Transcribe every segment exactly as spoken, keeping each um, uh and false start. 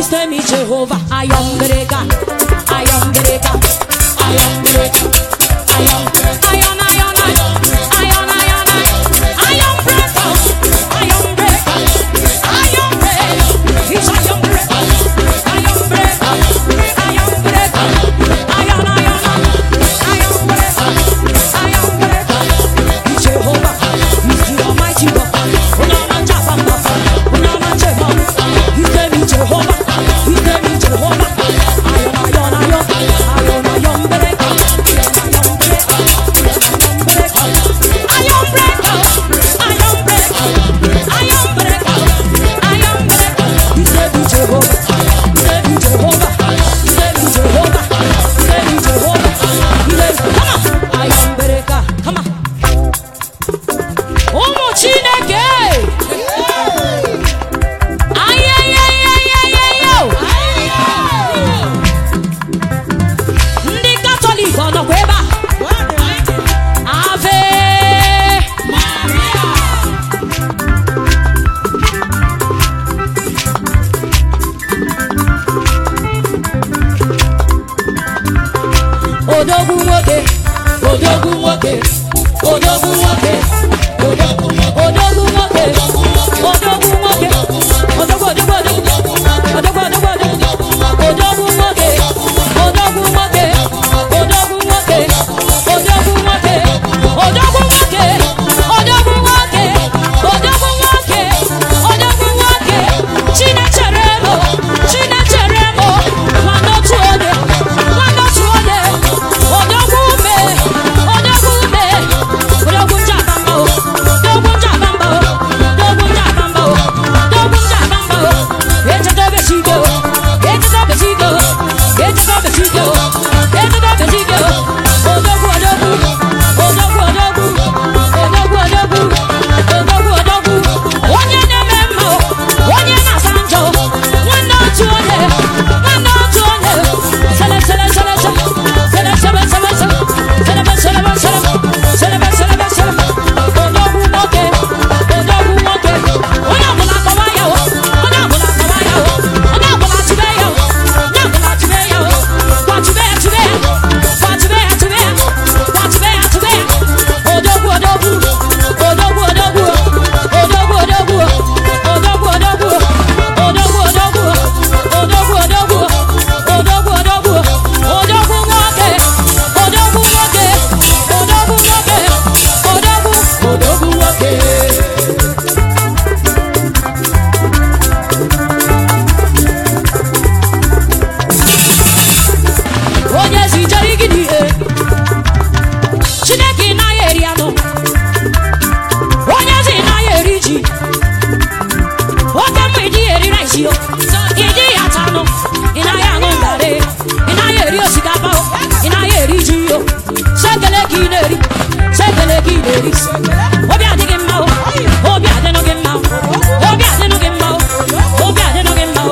me Jehovah. I am breaker. I am breaker. I am breaker. I am I am I am I am I am I am I am breaker. I am breaker. I am breaker. He's I am breaker. I am breaker. I am breaker. I am I am I am breaker. I am breaker. He's Jehovah. He's the Almighty God. Unama Jabamba. Unama Jabamba. He's the Jehovah. He's the Jehovah. I am I am I am I am I am breaker. Odogu woke, odogu woke, odogu woke, odogu woke, odogu woke, odogu woke, odogu woke, odogu woke, odogu woke, odogu woke, odogu woke, odogu woke, odogu woke, odogu woke, odogu woke, odogu woke, Chinecharemo, Chinecharemo, mano tuode, mano tuode. Odogume, odogume, odogun jabamba, odogun jabamba, odogun jabamba, odogun jabamba. Eje do besigo, eje do besigo, eje do besigo, eje do besigo. Odogu, odogu, odogu, odogu, odogu, odogu, odogu, odogu. Onye na memo, onye na sanjo, wana tuone, wana tuone. Sele, sele, sele, sele, sele, sele, sele, sele. Celebrate, celebrate, celebrate, celebrate, celebrate. Odogu woke, odogu woke. Onya bula kawaya o, onya bula kawaya o, onya bula tubeya o, onya bula tubeya o. Kwa tubeya, tubeya, kwa tubeya, tubeya, kwa tubeya, tubeya. Odogu, odogu, odogu, odogu, odogu, odogu, odogu, odogu, odogu, odogu, odogu, odogu, odogu, odogu, odogu woke, odogu woke, odogu woke, odogu, odogu woke. Onye si jari gidi e, Chineke na yeri ano. Onye si na yeri ji, oke mwiji yeri raisi yo. Iji yatano, ina ya ngondare, ina yeri osikapa o, ina yeri ji yo. Sekele kineri, sekele kineri. Obi adigi mma o, obi adeno gi mma o, obi adeno gi mma o, obi adeno gi mma o.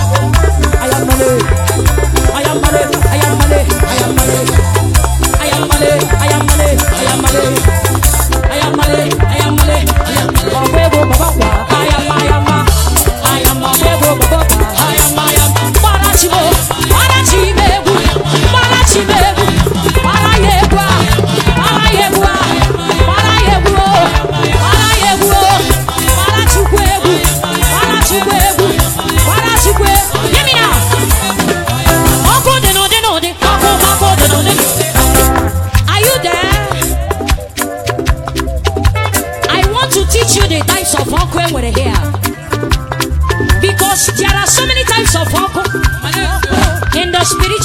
I am male, I am male, I am male, I am male, I am male, I am male, I am male, I am male, I am male, I am male. Obebo baba, I am, I am, I am obebo baba, I am, I am. Parachibo, parachibebu, parachibebu, parayebwa, parayebwa, parayebwa, parayebwa, parachukwebu, parachukwebu, parachukwebu. Hear me now. Oko de no de no de, oko oko de no de. Are you there? I want to teach you the types of okwe with here, because there are so many types of okwe in the spirit.